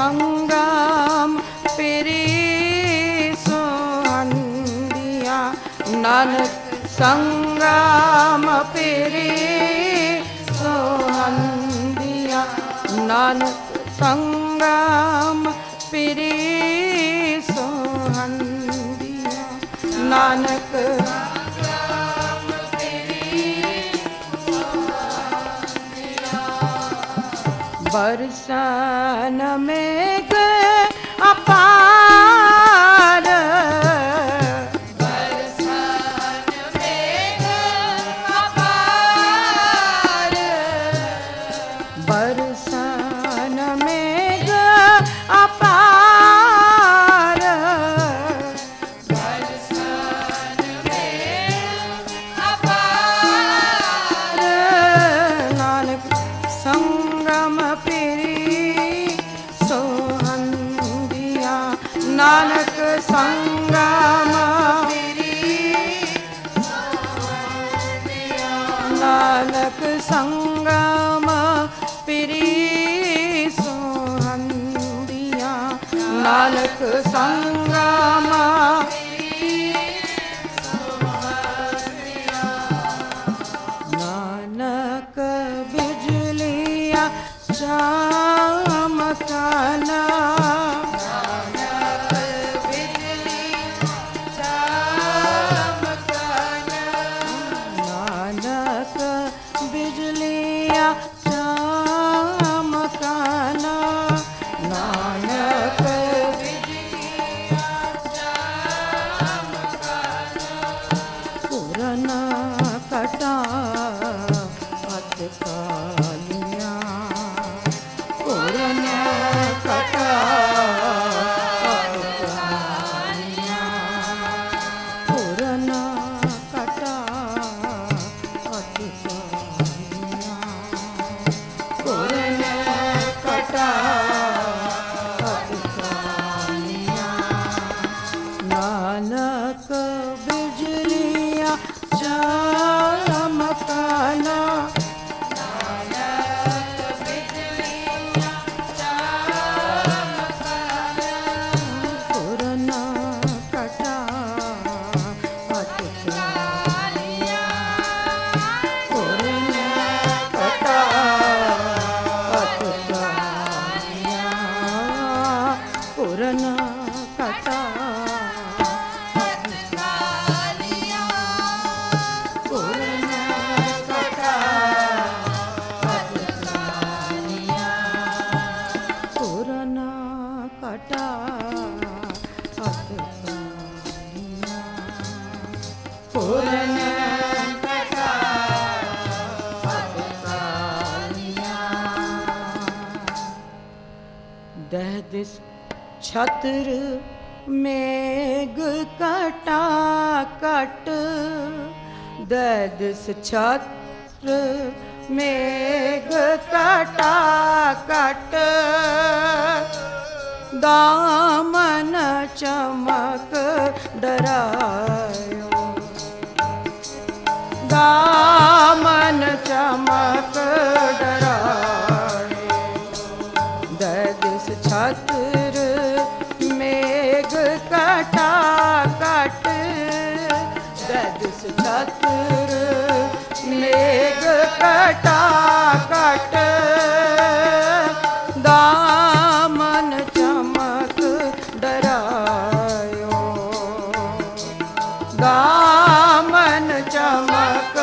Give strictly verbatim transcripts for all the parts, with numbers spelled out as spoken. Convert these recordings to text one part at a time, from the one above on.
संगम पिरी सोहंदिया नानक संगम पिरी सोहंदिया नानक संगम पिरी सोहंदिया नानक बरसन मेघ अपार बरसन मेघ अपार बरसन मेघ अपार बरसन मेघ अपार नानक संगम नानक संगम नानक संगम पिरी सोहंदिया नानक संगम नानक बिजलिया चमकना नानक बिजलिया चमकना नानक बिजलिया चमकना पुरना कटा अटकालिया पुरना कटा अटकालिया पुरना कटा दहदिस छत्र मेघ कटा कट दहदिस छत्र मेघ कटा कट दामन चमक डरायो दामन चमक डरायो दहदिस छत्र मेघ कटा कट दहदिस छत्र मेघ कटा कट दामन चमक डरायो दामन चमक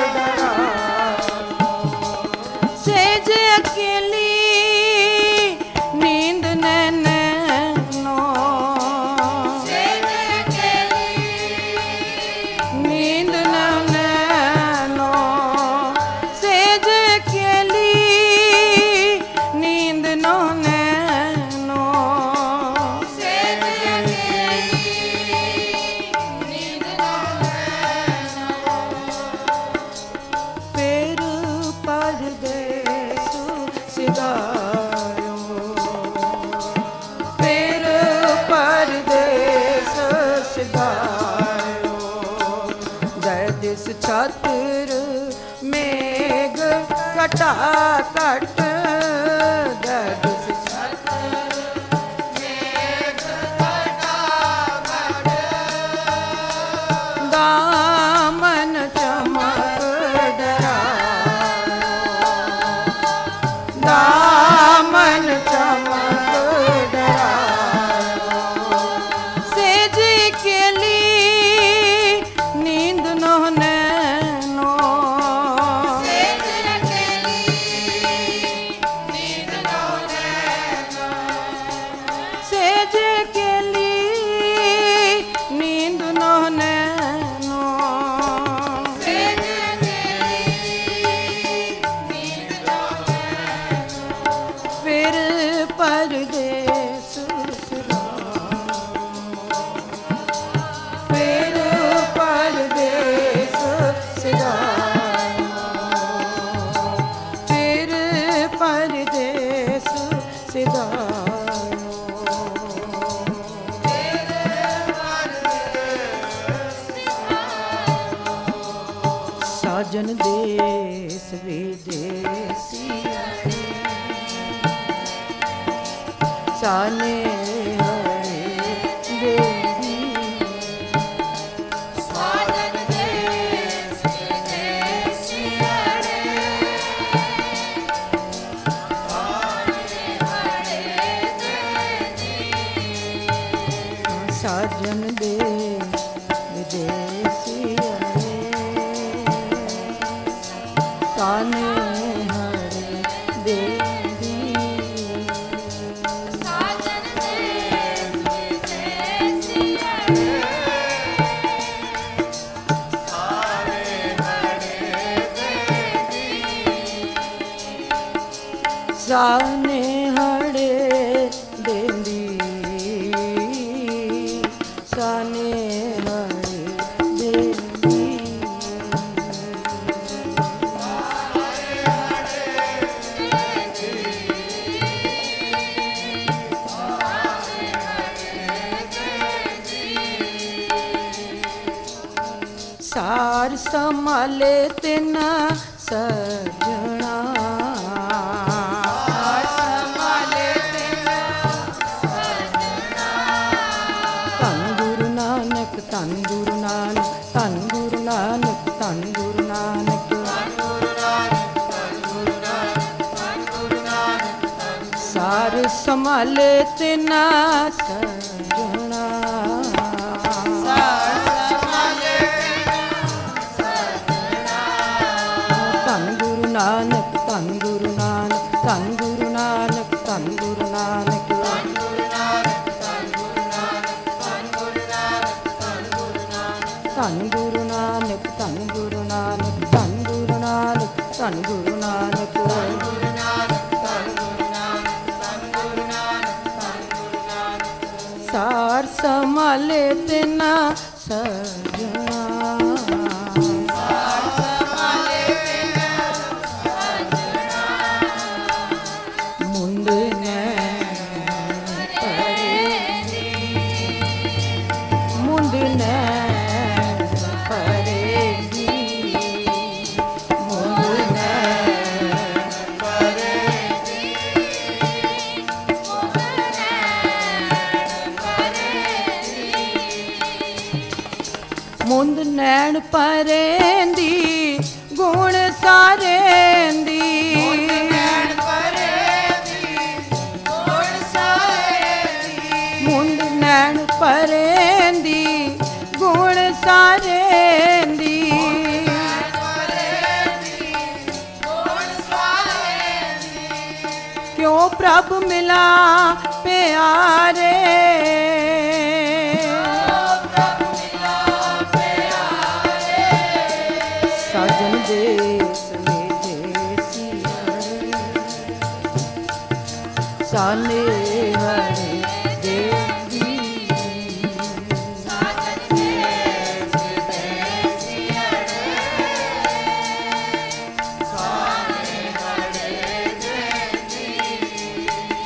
डरायो सेज अकेली नींद नैनो सेज अकेली नींद नैनो सेज अकेली नींद नो नैनो सेज अकेली नींद नो नैनो फिर परदेस सिधायो फिर परदेस सिधायो दहदिस छत्र मेघ कटा कट दहदिस छत्र ਸਾਜਨ ਦੇਸ ਵਿਦੇਸੀ ਸਾਨੇ ਹਰੇ ਦੇਵੀ ਸਾਜਨ ਦੇਸ ਵਿਦੇਸੀ ਅੜੇ ਸਾਨੇ ਹਰੇ ਦੇਵੀ ਸਾਜਨ ਦੇ ਵਿਦੇਸੀ ਅੜੇ ਸਾਨੇ ਹਰੇ ਦੇਵੀ ਸਾਜਨ ਦੇਸ ਵਿਦੇਸੀ ਅੜੇ ਸਾਨੇ ਹਰੇ ਦੇਵੀ ਸਾਨੇ ਹੜੇ ਦੇਂਦੀ ਸਾਨੇ ਹੜੇ ਦੇਂਦੀ ਸਾਰ ਸੰਭਾਲੇ ਤਿਨ ਸਜਣਾ ਸਾਰ ਸੰਭਾਲੇ ਤਿਨ ਸਜਣਾ ਧੰਨ ਗੁਰੂ ਨਾਨਕ ਧੰਨ ਗੁਰੂ ਨਾਨਕ ਧੰਨ ਗੁਰੂ ਨਾਨਕ ਧੰਨ ਗੁਰੂ ਨਾਨਕ ਗੁਰੂ ਨਾਨਕ ਗੁਰੂ ਨਾਨਕ ਗੁਰੂ ਨਾਨਕ ਸਾਰ ਸੰਭਾਲੇ ਤਿਨ ਸਜਣਾ ਸਾਰ ਸੰਭਾਲੇ ਸਜਣਾ ਧੰਨ ਗੁਰੂ ਨਾਨਕ ਧੰਨ ਗੁਰੂ ਨਾਨਕ ਧੰਨ ਗੁਰੂ ਨਾਨਕ ਧੰਨ ਗੁਰੂ ਨਾਨਕ ਗੁਰੂ ਨਾਨਕ ਗੁਰੂ ਨਾਨਕ ਗੁਰੂ ਨਾਨਕ ਧੰਨ ਗੁਰੂ ਨਾਨਕ ਧੰਨ ਗੁਰੂ ਨਾਨਕ ਧੰਨ ਗੁਰੂ ਨਾਨਕ ਧੰਨ ਗੁਰੂ ਨਾਨਕ ਗੁਰੂ ਨਾਨਕ ਗੁਰੂ ਨਾਨਕ ਗੁਰੂ ਨਾਨਕ ਸਾਰ ਸੰਭਾਲੇ ਤਿਨ ਸਜਣਾ ਸਾਰ ਸੰਭਾਲੇ ਤਿਨ ਸਜਣਾ ਮੁੰਡ ਨੈਣ ਪਰੇ ਮੁੰਡ ਨੈਣ ਪਰੇਗੀ ਮੁੰਡ ਨੈਣ ਪਰੇਗੀ ਮੁੰਦ ਨੈਣ ਪਰੇਂਦੀ ਗੁਣ ਸਾਰੇਂਦੀ ਨੈਣ ਪਰੇਗੀ ਗੁਣ ਸਾਰੇਗੀ ਮੁੰਡ ਨੈਣ ਪਰੇਂਦੀ ਗੁਣ ਸਾਰੇਂਦੀ ਪਰੇਗੀ ਗੁਣ ਸਾਰੇਗੀ ਕਿਉਂ ਪ੍ਰਭ ਮਿਲਾ ਪਿਆਰੇ ਪ੍ਰਭ ਮਿਲਾ ਪਿਆਰੇ ਸਾਜਨ ਦੇਸ ਵਿਦੇਸੀ ਸਾਨੇ ਹਰੇ ਦੇਵੀ ਸਾਜਨ ਦੇਸ ਵਿਦੇਸੀ ਅੜੇ ਸਾਨੇ ਹਰੇ ਦੇਵੀ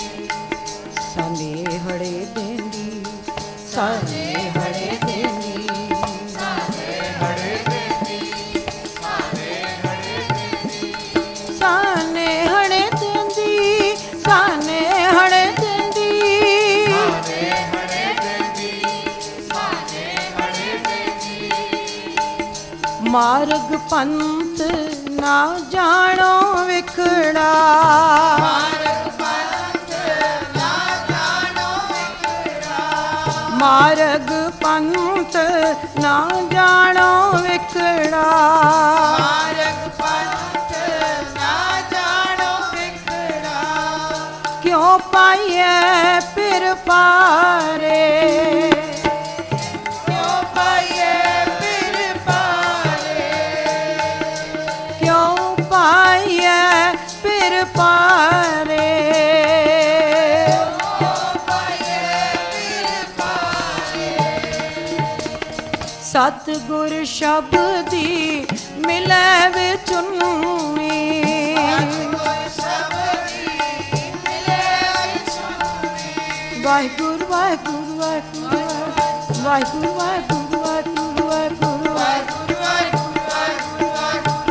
ਸਾਨੇ ਹੜੇ ਦੇਂਦੀ ਸਾਨੇ ਹੜੇ ਦੇਂਦੀ ਸਾਨੇ ਹਰੇ ਦੇਵੀ ਸਾਨੇ ਹਰੇ ਦੇਵੀ ਸਾਨੇ ਹੜੇ ਦੇਂਦੀ ਸਾਨੇ ਹੜੇ ਦੇਂਦੀ ਸਾਨੇ ਹਰੇ ਦੇਵੀ ਸਾਨੇ ਹਰੇ ਦੇਵੀ ਮਾਰਗ ਪੰਥ ਨਾ ਜਾਣੋ ਵਿਖੜਾ ਮਾਰਗ ਪੰਥ ਨਾ ਜਾਣੋ ਵਿਖੜਾ ਮਾਰਗ ਪੰਥ ਨਾ ਜਾਣੋ ਵਿਖੜਾ ਮਾਰਗ ਪੰਥ ਨਾ ਜਾਣੋ ਵਿਖੜਾ ਕਿਉਂ ਪਾਈਐ ਫਿਰ ਪਾਰੇ ਕਿਉ ਪਾਈਏ ਫਿਰ ਪਾਰੇ ਕਿਉਂ ਪਾਈਐ ਫਿਰ ਪਾਰੇ ਕਿਉ ਪਾਈਏ ਫਿਰ ਪਾਰੇ ਸਤਿਗੁਰ ਸ਼ਬਦੀ ਮਿਲੈ ਵਿਚੁੰਨੀ ਗੁਰ ਸ਼ਬਦੀ ਮਿਲੇ ਸੁਣੀ ਵਾਹਿਗੁਰੂ ਵਾਹਿਗੁਰੂ ਵਾਹਿਗੁਰੂ ਵਾਹਿਗੁਰੂ ਵਾਹਿਗੁਰੂ ਵਾਹਿਗੁਰੂ ਵਾਹਿਗੁਰੂ ਵਾਹਿਗੁਰੂ ਵਾਹਿਗੁਰੂ ਵਾਹਿਗੁਰੂ ਵਾਹਿਗੁਰੂ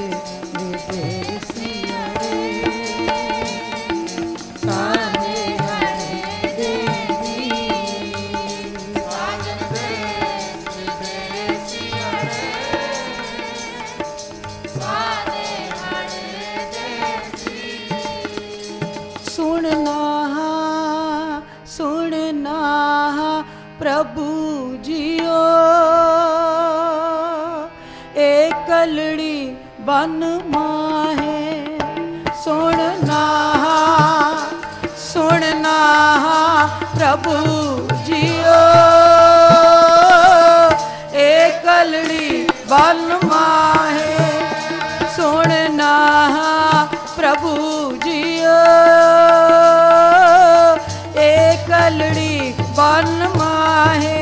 विदेसिया रे साने हाणे देवी साजन देश विदेसिया रे साने हाणे देसी सुनना सुनना प्रभु जियो एकलड़ी बन माहे सुनना सुनना प्रभु जियो एकलड़ी बन माहे सुनना प्रभु जियो एकलड़ी बन माहे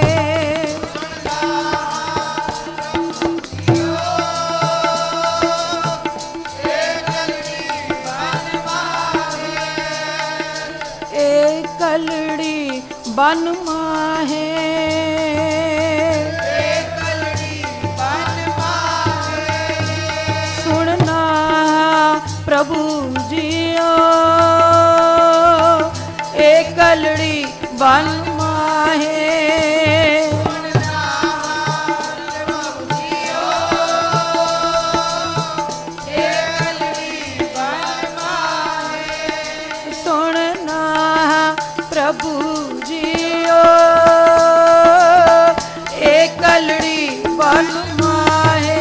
एकलड़ी बन माहे एकलड़ी बन माहे सुनना प्रभु जियो एकलड़ी बन माहे सुनना प्रभु जियो एकलड़ी बन माहे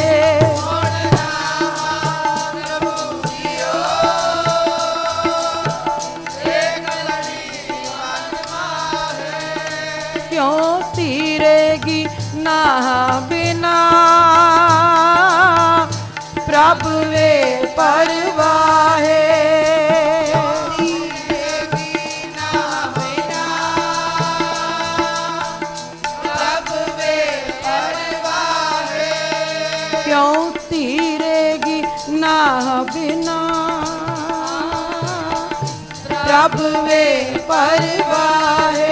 क्यों तीरेगी ना बिना प्रभु वे परवाहे क्यों तीरेगी ना बिना प्रभु वे परवाहे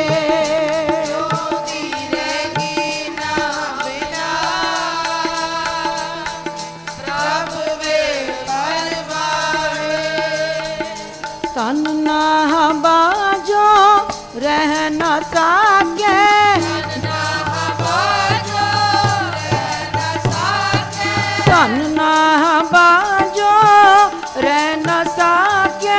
तन ना बाजो रह न साके तन ना बाजो रह न साके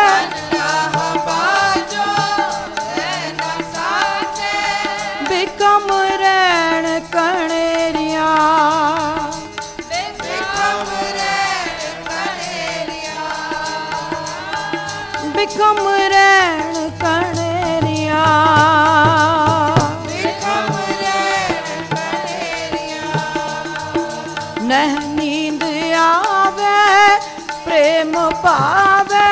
बिकम रैन कणेरिया बिकम रैन कणेरिया नह नींद आवे प्रेम पावे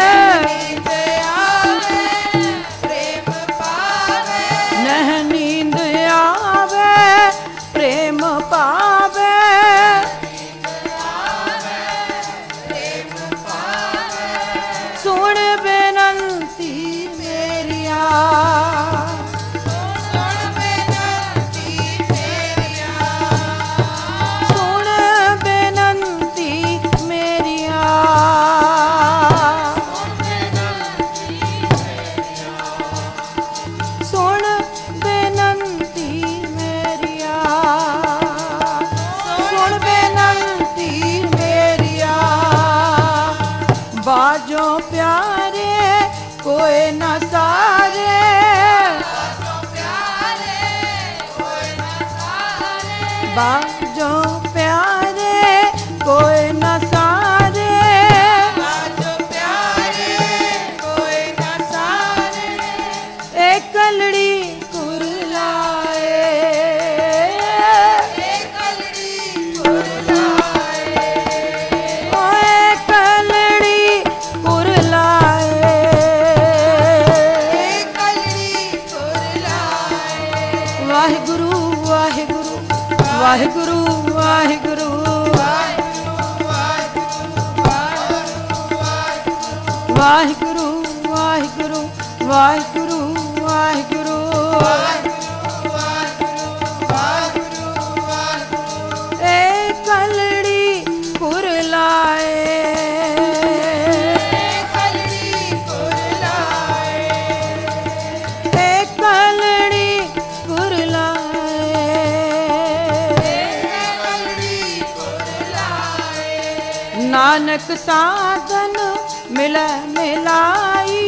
नह नींद आवे प्रेम पावे सुन बेनंती मेरिया सुन बेनंती मेरिया सुन बेनंती मेरिया सुन बेनंती मेरिया बाजो प्यारे कोई न सारे बाजो प्यारे कोई न सारे एकलड़ी कुरलाए ओ एकलड़ी कुरलाए वाहिगुरु वाहिगुरु वाहिगुरु वाहिगुरु वाहिगुरु वाहिगुरु वाहिगुरु वाहिगुरु एकलड़ी ਨਾਨਕ ਸਾਧਨ ਮਿਲੈ ਮਿਲਾਈ,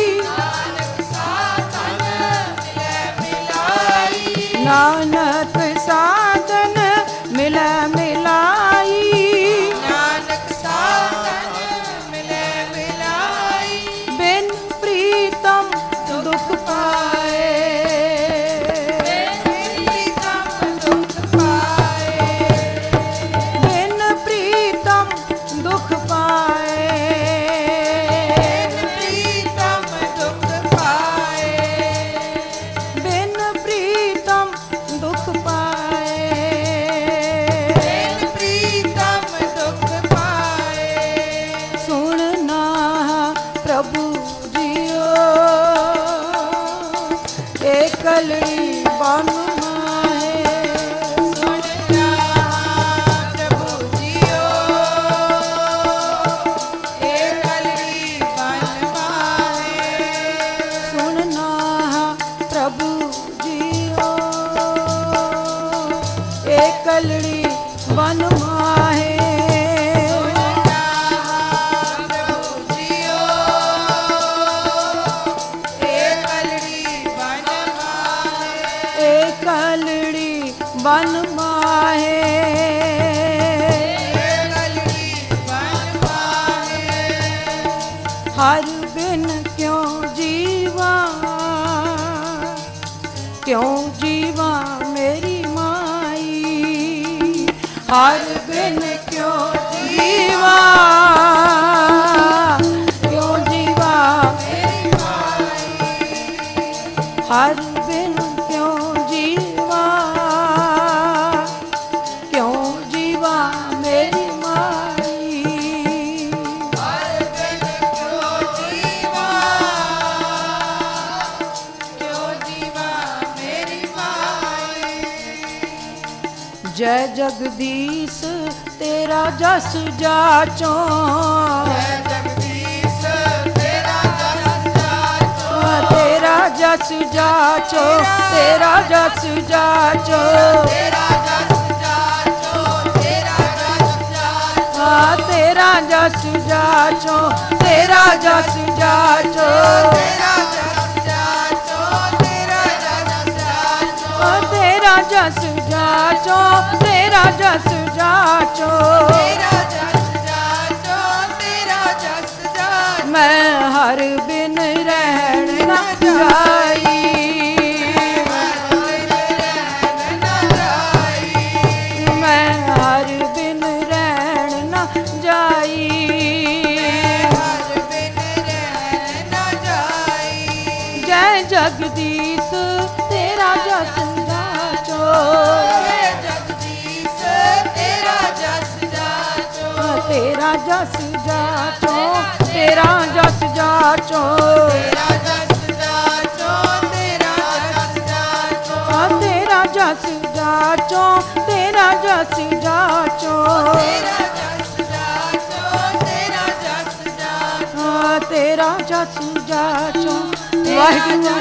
ਨਾਨਕ ਸਾਧਨ ਮਿਲੈ ਮਿਲਾਈ, ਨਾਨਕ ਸਾਧਨ ਮਿਲੈ ਮਿਲਾਈ, ਬਿਨ ਪ੍ਰੀਤਮ ਦੁਖ ਪਾਏ, ਪ੍ਰੀਤਮ ਦੁਖ ਪਾਏ, ਬਿਨ ਪ੍ਰੀਤਮ ਦੁਖ ਪਾਏ, ਪ੍ਰੀਤਮ ਦੁਖ ਪਾਏ, ਬਿਨ ਪ੍ਰੀਤਮ ਦੁਖ ਪਾਏ, ਪ੍ਰੀਤਮ ਦੁਖ ਪਾਏ, ਸੁਣਨਾ ਪ੍ਰਭੂ ਜੀਓ ਏ ਕਲੜੀ ਬਨ ਮਾਹੇ, ਸੁਣਿਆ ਪ੍ਰਭੂ ਜੀਓ, ਏ ਕਲੜੀ ਬਨ ਮਾਹੇ, ਸੁਣਨਾ ਪ੍ਰਭੂ ਜੀਓ ਏ ਕਲੜੀ ਬਨ ਮਾਹੇ, ਪ੍ਰਭੂ ਜੀਓ, ਏ ਕਲੜੀ ਬਨ ਮਾਹੇ, ਏ ਕਲੜੀ ਬਨ ਮਾਹੇ, ਏ ਕਲੜੀ ਬਨ ਮਾਹੇ, ਹਰ ਬਿਨ ਕਿਉਂ ਜੀਵਾ, ਕਿਉਂ ਜੀਵਾ ਮੇਰੀ ਮਾਈ, ਹਰ ਬਿਨ ਕਿਉਂ ਜੀਵਾ, ਕਿਉਂ ਜੀਵਾ ਮੇਰੀ ਮਾਈ, ਹਰ ਬਿਨ ਕਿਉਂ ਜੀਵਾ, ਕਿਉਂ ਜੀਵਾ ਮੇਰੀ ਮਾਈ, ਹਰ ਬਿਨ ਕਿਉ ਜੀਵਾ, ਕਿਉ ਜੀਵਾ ਮੇਰੀ ਮਾਈ, ਜੈ ਜਗਦੀਸ਼ ਤੇਰਾ ਜਸ ਜਾਚੋ, ਜੈ ਜਗਦੀਸ਼ ਤੇਰਾ ਜਸ ਜਾਚੋ, ਤੇਰਾ ਜਸ ਜਾਚੋ, ਤੇਰਾ ਜਸ ਜਾਚੋ, ਤੇਰਾ ਜਸ ਜਾਚੋ, ਤੇਰਾ ਜਸ ਜਾਚੋ, ਆ ਤੇਰਾ ਜਸ ਜਾਚੋ, ਤੇਰਾ ਜਸ ਜਾਚੋ, ਤੇਰਾ ਜਸ ਜਾਚੋ, ਤੇਰਾ ਜਸ ਜਾਚੋ, ਆ ਤੇਰਾ ਜਸ ਜਾਚੋ, ਤੇਰਾ ਜਸ ਜਾਚੋ, ਤੇਰਾ ਜਸ ਜਾਚੋ, ਤੇਰਾ ਜਸ ਜਾਚੋ, ਮੈਂ ਹਰ ਬਿਨ ਰਹਿਣ ਨਾ ਜਾਈ, ਮੈਂ ਹਰ ਬਿਨ ਰਹਿਣ ਨਾ ਜਾਈ, ਜੈ ਜਗਦੀਸ਼ ਤੇਰਾ ਜਸ ਜਾਚੋ, ਤੇਰਾ ਜਸ ਜਾਚੋ, ਤੇਰਾ ਜਸ ਜਾਚੋ, ਤੇਰਾ ਜਸ ਜਾਚੋ, ਆ ਤੇਰਾ ਜਸ ਜਾਚੋ, ਤੇਰਾ ਜਸ ਜਾਚੋ, ਆ ਤੇਰਾ ਜਸ ਜਾਚੋ, ਵਾਹਿਗੁਰੂ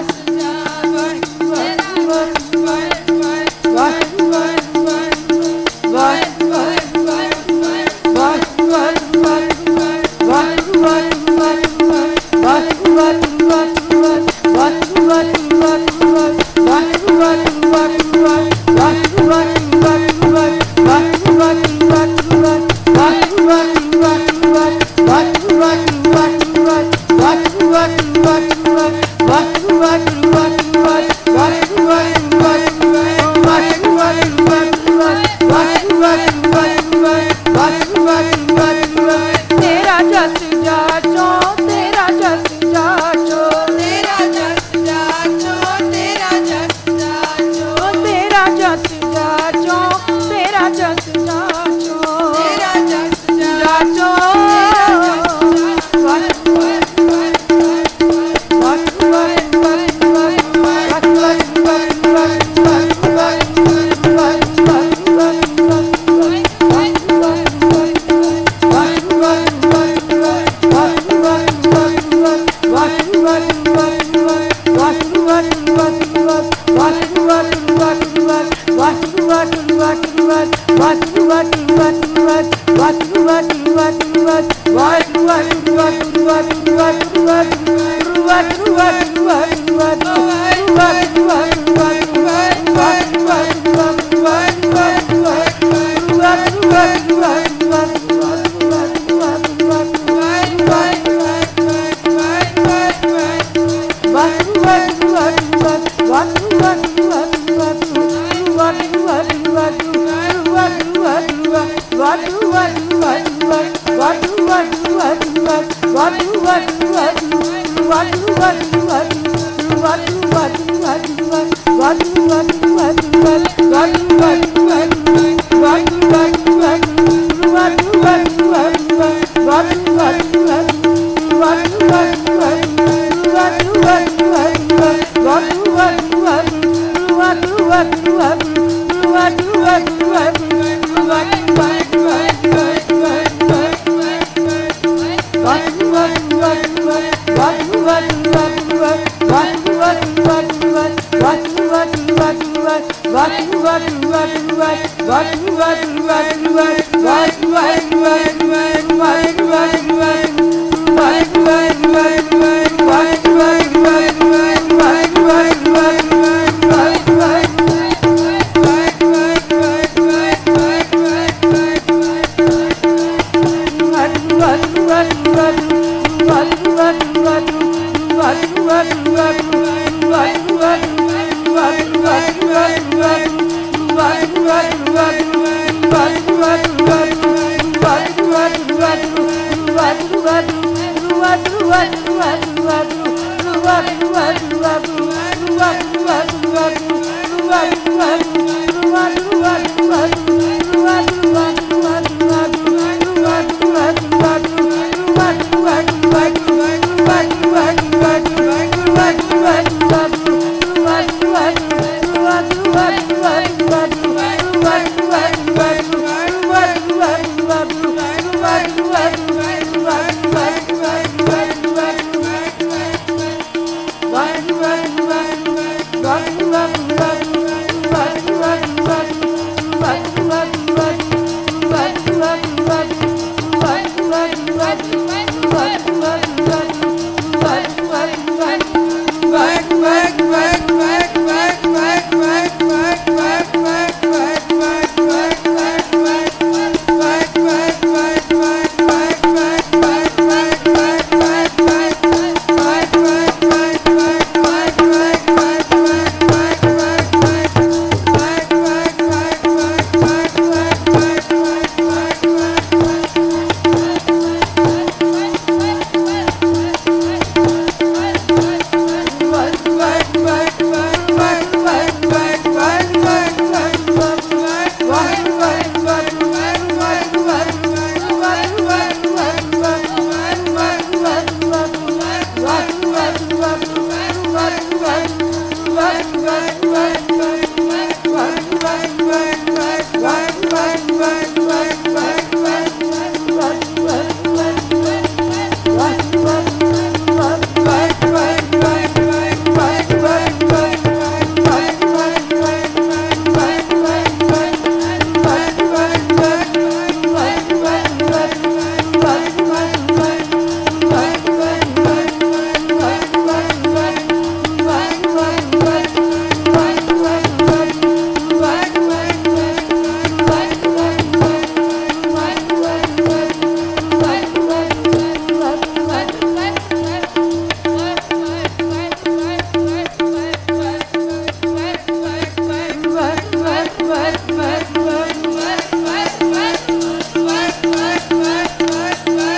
Bye.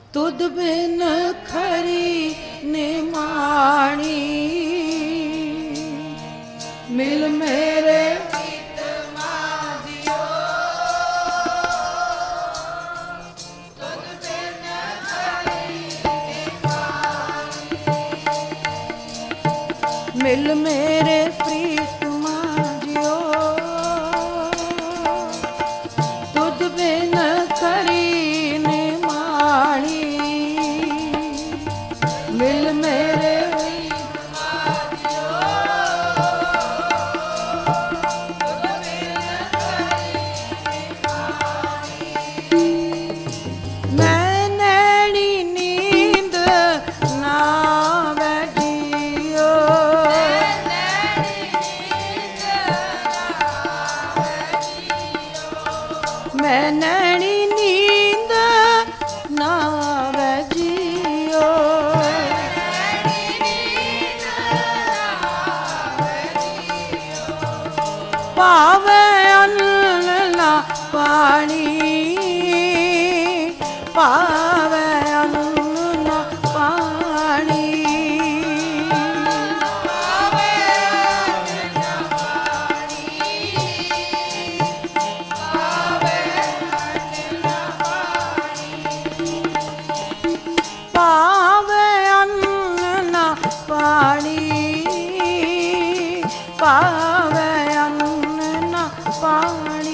ਤੁਧ ਬਿਨ ਖਰੀ ਨਿਮਾਣੀ ਮਿਲ ਮੇਰੇ ਮਿਲ ਮੇਰੇ ਪ੍ਰੀਤਮਾ ਜਿਓ ਤੁਧ ਬਿਨ ਖਰੀ ਨਿਮਾਣੀ ਮਿਲ ਮੇਰੇ ਮੈਂ ਨੈਣੀ ਨੀਂਦ ਨਾ ਬੈਠੀਓ ਮੈਂ ਨੈਣੀ ਨੀਂਦ ਨਾ ਵਜੀਓ ਪਾਵੇ ਅੰਨ ਨਾ ਪਾਣੀ ਪਾਵੇ ਅੰਨ ਨਾ ਪਾਣੀ ਪਾਵੇ ਅੰਨ ਨਾ ਪਾਣੀ ਪਾਵੇ ਅੰਨ ਨਾ ਪਾਣੀ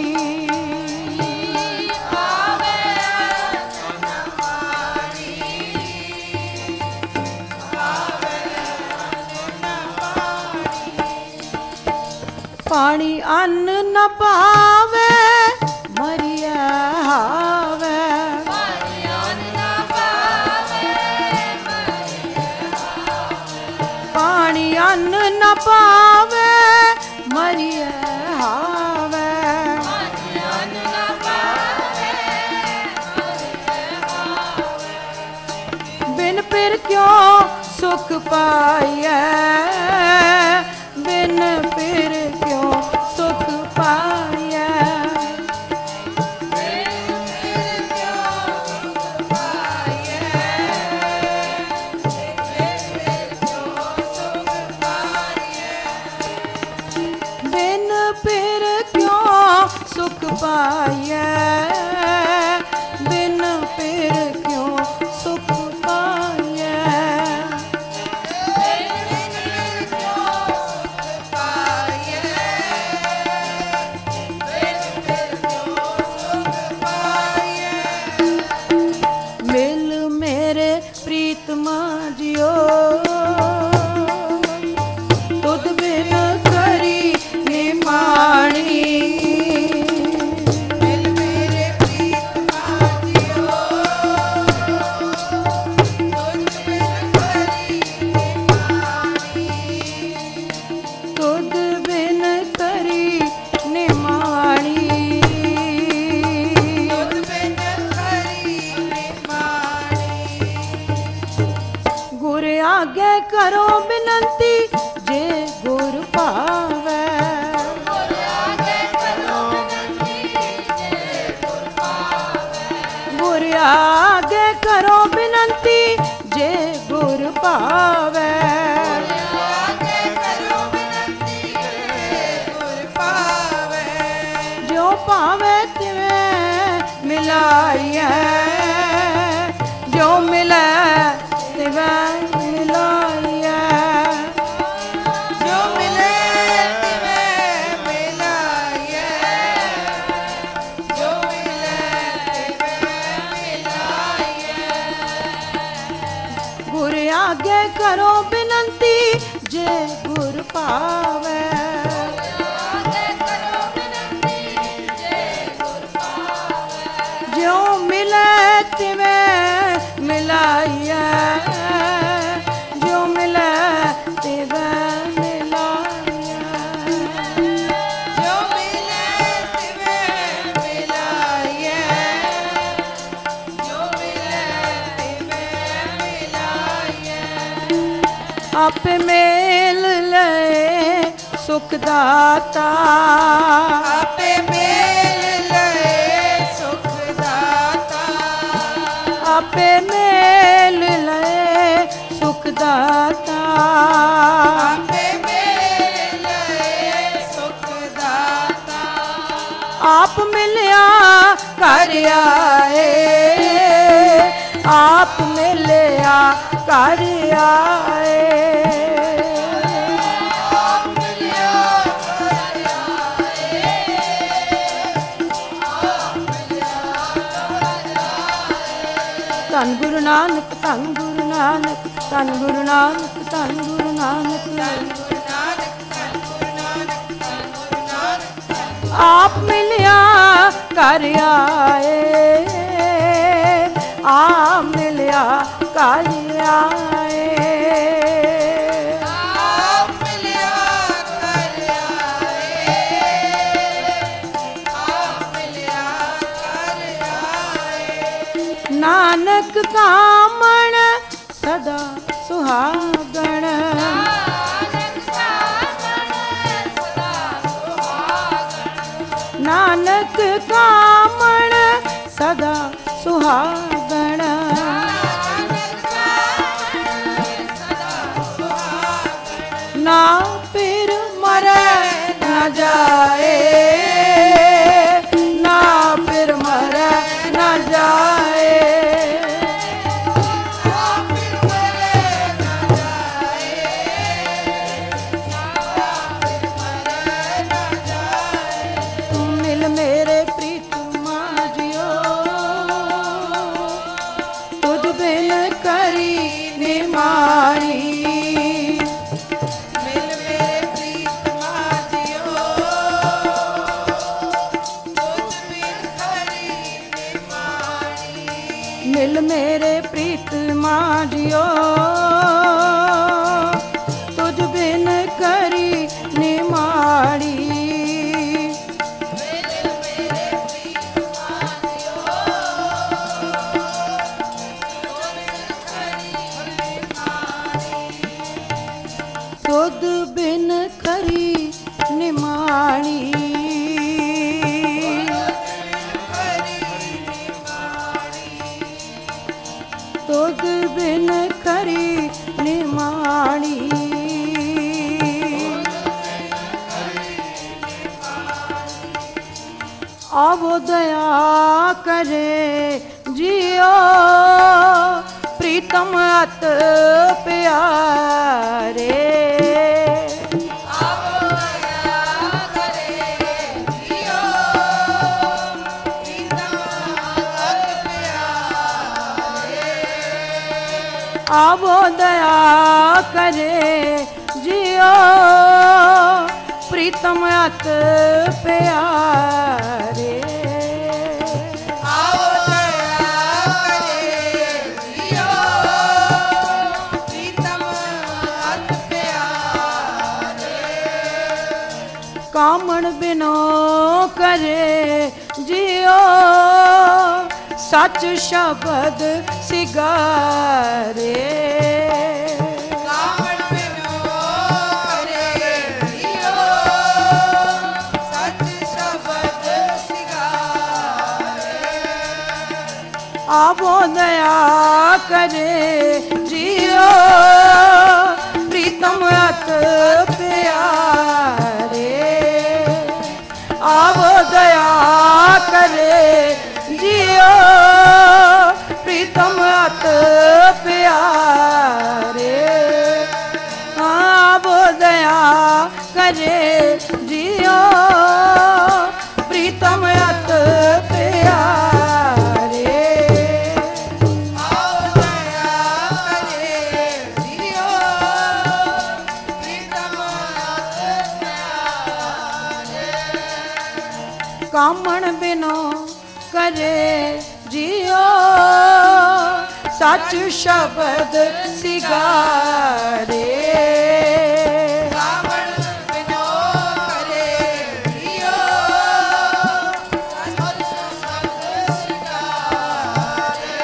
ਪਾਣੀ ਅੰਨ ਨਾ ਪਾਵੇ ਮਰਿਆ ਹਾਵੇ ਪਾਣੀ ਅੰਨ ਨਾ ਪਾਵੇ ਮਰਿਆ ਹਾਵੇ ਬਿਨ ਫਿਰ ਕਿਉਂ ਸੁਖ ਪਾਈਐ ਬਿਨ ਫਿਰ ਕਿਉਂ ਸੁਖ ਪਾਈਐ ਬਿਨ ਫਿਰ ਕਿਉਂ ਸੁਖ ਪਾਈਐ ਬਿਨ ਫਿਰ ਕਿਉਂ ਸੁਖ ਪਾਈਐ ਮਿਲ ਮੇਰੇ ਪ੍ਰੀਤਮਾ ਜਿਓ ਤੁਧ ਬਿਨ ਖਰੀ ਨਿਮਾਣੀ ਮਿਲ ਮੇਰੇ ਪ੍ਰੀਤਮਾ ਜਿਓ ਤੁਧ ਬਿਨ ਖਰੀ ਨਿਮਾਣੀ ਤੁਧ ਬਿਨ ਖਰੀ ਨਿਮਾਣੀ ਤੁਧ ਬਿਨ ਖਰੀ ਨਿਮਾਣੀ ਗੁਰ ਆਗੇ ਕਰੋ ਬਿਨੰਤੀ ਜੇ ਗੁਰ ਭਾਵੈ ਗੁਰ ਆਗੇ ਕਰੋ ਬਿਨੰਤੀ ਜੇ ਗੁਰ ਭਾਵੈ ਗੁਰ ਆਗੇ ਕਰੋ ਬਿਨੰਤੀ ਜੇ ਗੁਰ ਭਾਵੈ ਗੁਰ ਆਗੇ ਕਰੋ ਬਿਨੰਤੀ ਜੇ ਗੁਰ ਭਾਵੈ ਜੋ ਭਾਵੈ ਤਿਵੇਂ ਮਿਲਾਈਐ ਜੋ ਮਿਲੈ ਤਿਵੇਂ ਮਿਲਾਈਐ ਜੋ ਮਿਲੇ ਤਿਵੇਂ ਮਿਲਾਈਐ ਜੋ ਮਿਲੇ ਤਿਵੇਂ ਮਿਲਾਈਐ ਗੁਰ ਆਗੇ ਕਰੋ ਬਿਨੰਤੀ ਜੇ ਗੁਰ ਭਾਵੈ ਜਿਉ ਮਿਲੇ ਤਿਵੇਂ ਮਿਲਾਈਐ ਜੋ ਮਿਲੇ ਤਿਵੇਂ ਮਿਲਾਈਐ ਜੋ ਮਿਲੇ ਤਿਵੇਂ ਮਿਲਾਈਐ ਜੋ ਮਿਲੇ ਤਿਵੇਂ ਮਿਲਾਈਐ ਆਪੇ ਮੇਲ ਲਏ ਸੁਖ ਦਾਤਾ ਆਪੇ ਮੇਲ ਲਏ ਸੁਖ ਦਾਤਾ आपे मेल लए सुख दाता ਆਪੇ ਮੇਰੇ ਲਈ ਸੁਖ ਦਾਤਾ आप मिलिया कर आए आप मिलिया कर आए ਆਪ ਮਿਲਿਆ ਕਰ ਆਏ ਆਪ ਮਿਲਿਆ ਕਰ ਆਏ ਧੰਨ ਗੁਰੂ ਨਾਨਕ ਧੰਨ ਗੁਰੂ ਨਾਨਕ ਧੰਨ ਗੁਰੂ ਨਾਨਕ ਧੰਨ ਗੁਰੂ ਨਾਨਕ ਧੰਨ ਗੁਰੂ ਨਾਨਕ ਧੰਨ ਗੁਰੂ ਨਾਨਕ ਧੰਨ ਗੁਰੂ ਨਾਨਕ ਆਪ ਮਿਲਿਆ ਕਰ ਆਏ ਆ ਮਿਲਿਆ ਕਰ ਆਏ ਆਪ ਮਿਲਿਆ ਕਰ ਆਏ ਆਪ ਮਿਲਿਆ ਕਰ ਆਏ ਨਾਨਕ ਕਾਮਣ ਸਦਾ ਸੁਹਾਗਣ ਨਾਨਕ ਕਾਮਣ ਸਦਾ ਸੁਹਾਗਣ ਨਾ ਫਿਰ ਮਰੈ ਨਾ ਜਾਏ ਨਾ ਫਿਰ ਮਰੈ ਨਾ ਜਾਏ ਮਿਲ ਮੇਰੇ ਪ੍ਰੀਤਮਾ ਜਿਓ ਤੁਝ ਬਿਨ ਕਰੀ ਨਿਮਾਣੀ ਮਿਲ ਮੇਰੇ ਪ੍ਰੀਤਮਾ ਜਿਓ ਤੁਝ ਬਿਨ ਖਰੀ ਨਿਮਾਣੀ ਮਿਲ ਮੇਰੇ ਪ੍ਰੀਤਮਾ ਜਿਓ ਤੁਝ ਬਿਨ ਕਰੀ ਨਿਮਾਣੀ ਤੁਧ ਬਿਨ ਖਰੀ ਨਿਮਾਣੀ ਤੁਧ ਬਿਨ ਖਰੀ ਨਿਮਾਣੀ ਆਵੋ ਦਇਆ ਕਰੇ ਜਿਓ ਪ੍ਰੀਤਮ ਅਤ ਪਿਆਰੇ ਆਵੋ ਦਇਆ ਕਰੇ ਜਿਓ ਪ੍ਰੀਤਮ ਅਤ ਪਿਆਰੇ ਆਵੋ ਦਇਆ ਕਰੇ ਜਿਓ ਪ੍ਰੀਤਮ ਅਤ ਪਿਆਰੇ ਆਵੋ ਦਇਆ ਕਰੇ ਜਿਓ ਪ੍ਰੀਤਮ ਅਤ ਪਿਆਰੇ ਕਾਮਣ ਬਿਨੋ ਕਰੇ ਜਿਓ ਸੱਚ ਸ਼ਬਦ ਸਿਗਾਰੇ ਕਾਮਣ ਬਿਨੋ ਕਰੇ ਜਿਓ ਸੱਚ ਸ਼ਬਦ ਸਿਗਾਰੇ ਆਵੋ ਦਇਆ ਕਰੇ ਜਿਓ ਪ੍ਰੀਤਮ ਅਤ ਪਿਆਰੇ ਆਵੋ ਦਇਆ ਕਰੇ ਜਿਓ ਪ੍ਰੀਤਮ ਅਤ ਪਿਆਰੇ ਆਵੋ ਦਇਆ ਕਰੇ ਜਿਓ ਪ੍ਰੀਤਮ ਅਤ ਪਿਆਰੇ ਆਵੋ ਦਇਆ ਕਰੇ ਜਿਓ ਪ੍ਰੀਤਮ ਅਤ ਪਿਆਰੇ ਕਾਮਣ ਬਿਨੋ ਕਰੇ ਜਿਓ ਸੱਚ ਸ਼ਬਦ ਸਿਗਾਰੇ ਕਾਮਣ ਬਿਨੋ ਕਰੇ ਜਿਓ ਸੱਚ ਸ਼ਬਦ ਸਿਗਾਰੇ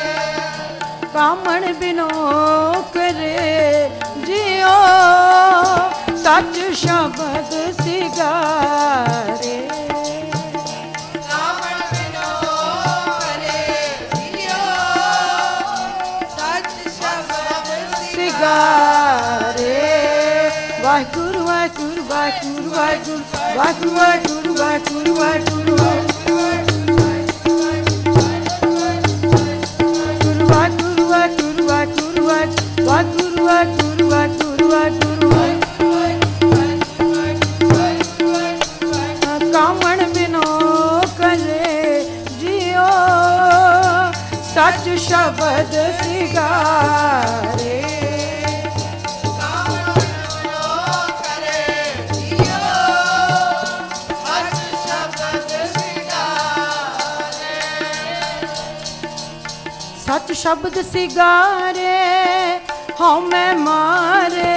ਕਾਮਣ ਬਿਨੋ ਕਰੇ ਜਿਓ ਸੱਚ ਸ਼ਬਦ ਸਿਗਾਰੇ ਕਾਮਣ ਬਿਨੋ ਕਰੇ ਜਿਓ ਸਿਗਾਰੇ। ਵਾਹਿਗੁਰੂ ਵਾਹਿਗੁਰੂ ਵਾਹਿਗੁਰੂ ਵਾਹਿਗੁਰੂ ਵਾਹਿਗੁਰੂ ਵਾਹਿਗੁਰੂ ਵਾਹਿਗੁਰੂ ਵਾਹਿਗੁਰੂ ਵਾਹਿਗੁਰੂ ਵਾਹਿਗੁਰੂ ਵਾਹਿਗੁਰੂ ਵਾਹਿਗੁਰੂ ਵਾਹਿਗੁਰੂ ਵਾਹਿਗੁਰੂ ਵਾਹਿਗੁਰੂ ਕਾਮਣ ਬਿਨੋ ਕਰੇ ਜਿਉ ਸੱਚ ਸ਼ਬਦ ਸਿਗਾਰੇ। ਸੱਚ ਸ਼ਬਦ ਸਿਗਾਰੇ ਹਉ ਮੈਂ ਮਾਰੇ।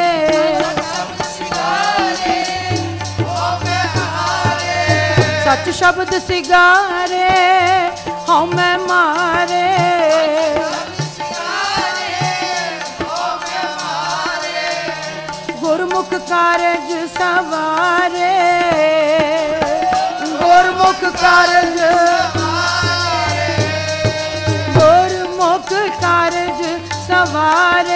ਸੱਚ ਸ਼ਬਦ ਸਿਗਾਰੇ ਹਉ ਮੈਂ ਮਾਰੇ। ਗੁਰਮੁਖ ਕਾਰਜ ਸਵਾਰੇ। ਗੁਰਮੁਖ ਕਾਰਜ ਗੁਰਮੁਖ ਕਾਰਜ ਸਵਾਰੇ।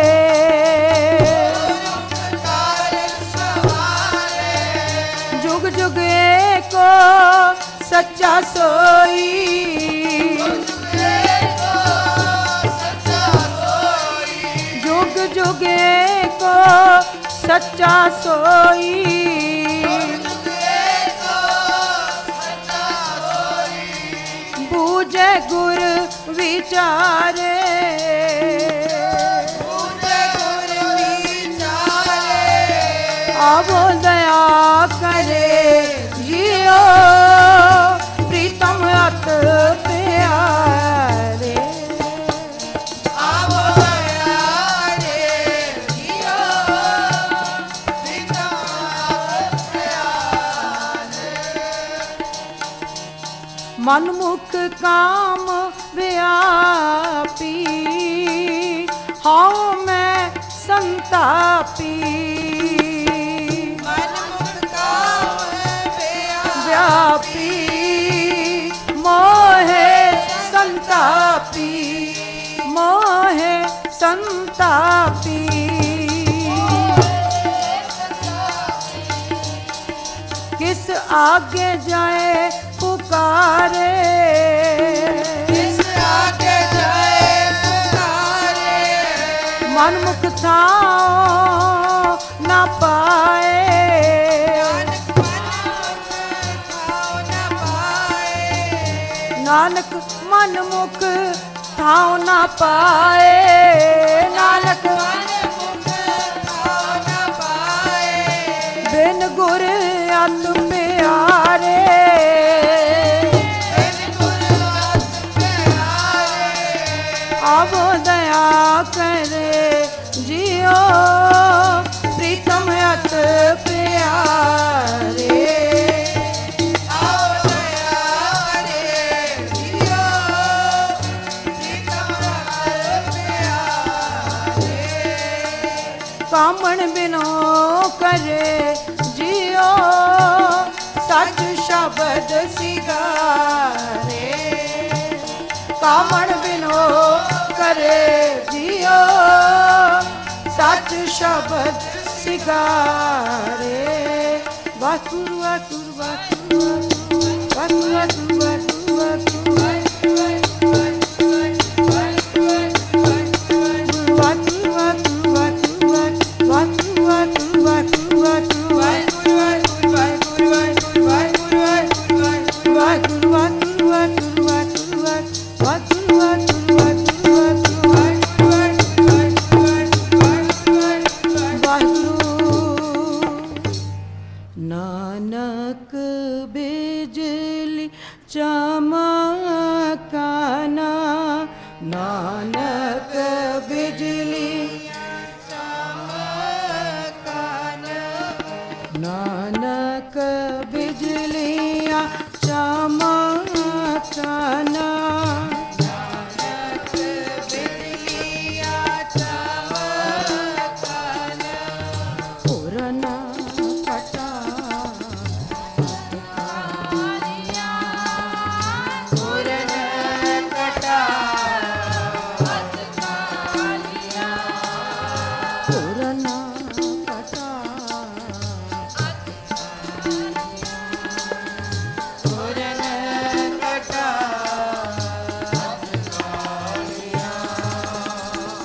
जुग जुग एको सच्चा सोई। जुग जुग एको सच्चा सोई। बूझे गुर विचारे। आवो दया करे जियो प्रीतम अत प्यारे। आवो दया करे जियो प्रीतम अत प्यारे। मन मुख काम व्यापी हऊँ मैं संतापी। व्यापी मोहे संतापी मोहे संतापी। किस आगे जाए पुकारे। किस आगे जाए पुकारे। मन मुख थाओ न पाए। नानक मन मुख थाओ न पाए। नानक मन मुख थाओ न पाए। बिन गुर अत प्यारे। बिन गुर अत प्यारे। आवो दया करे जियो प्रीतम अत प्यारे। कामण बिनो करे जियो सच शब्द सिगारे। कामण बिनो करे जियो सच शब्द सिगारे। वाहिगुरू वाहिगुरू वाहिगुरू वाहिगुरू वाहिगुरू वाहिगुरू नानक बिजली चमकाना। नानक बिजली चमकाना। नानक बिजलियाँ चमकाना। नानक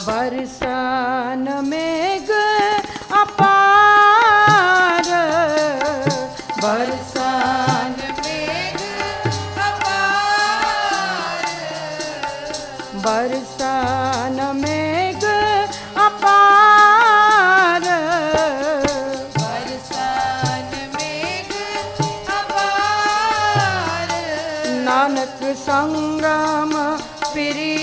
बरसन मेघ अपार, बरसन मेघ अपार, बरसन मेघ अपार, बरसन मेघ अपार। नानक संगम पिरी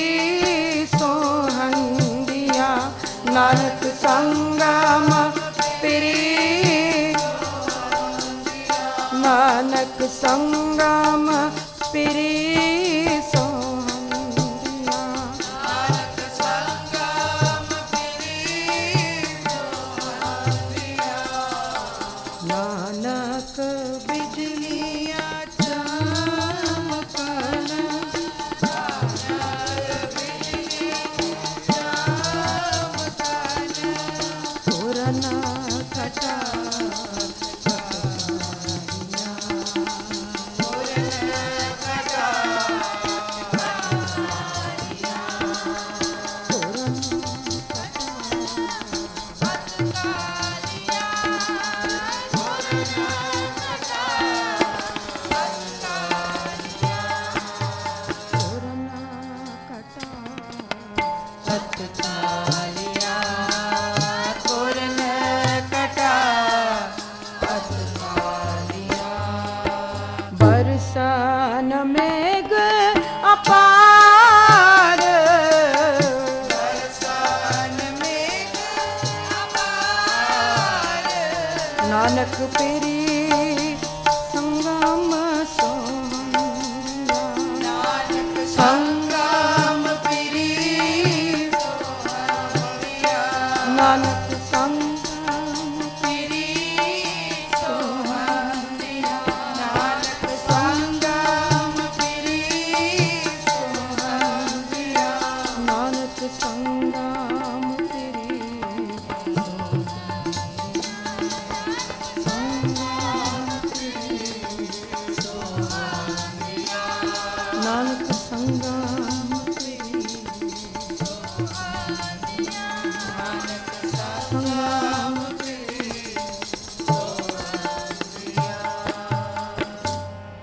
सोहंदिया, नानक संगम पिरी, नानक संगम